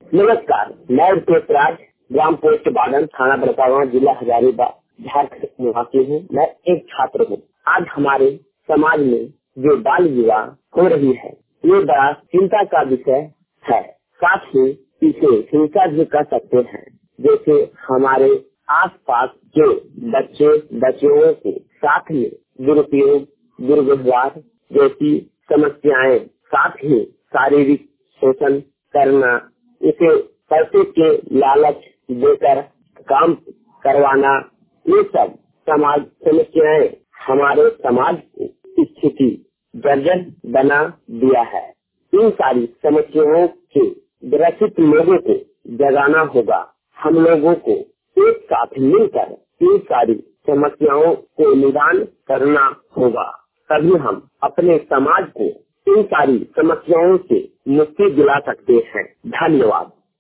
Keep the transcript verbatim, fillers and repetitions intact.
नमस्कार, मैं देवराज, ग्राम पोस्ट बादन, थाना बड़कागांव, जिला हजारीबाग, झारखंड निवासी हूँ। मैं एक छात्र हूँ। आज हमारे समाज में जो बाल विवाह हो रही है, ये बड़ा चिंता का विषय है। साथ ही इसे हिंसा भी कर सकते हैं। जैसे हमारे आसपास जो बच्चे बच्चियों के साथ में दुरुपयोग, दुर्व्यवहार जैसी समस्याएं, साथ ही शारीरिक शोषण करना, इसे पैसे के लालच देकर काम करवाना, ये सब समाज समस्याएं हमारे समाज की स्थिति जर्जर बना दिया है। इन सारी समस्याओं के ग्रसित लोगों को जगाना होगा। हम लोगों को एक साथ मिलकर इन सारी समस्याओं को निदान करना होगा। तभी हम अपने समाज को इन सारी समस्याओं से मुक्ति दिला सकते हैं। धन्यवाद।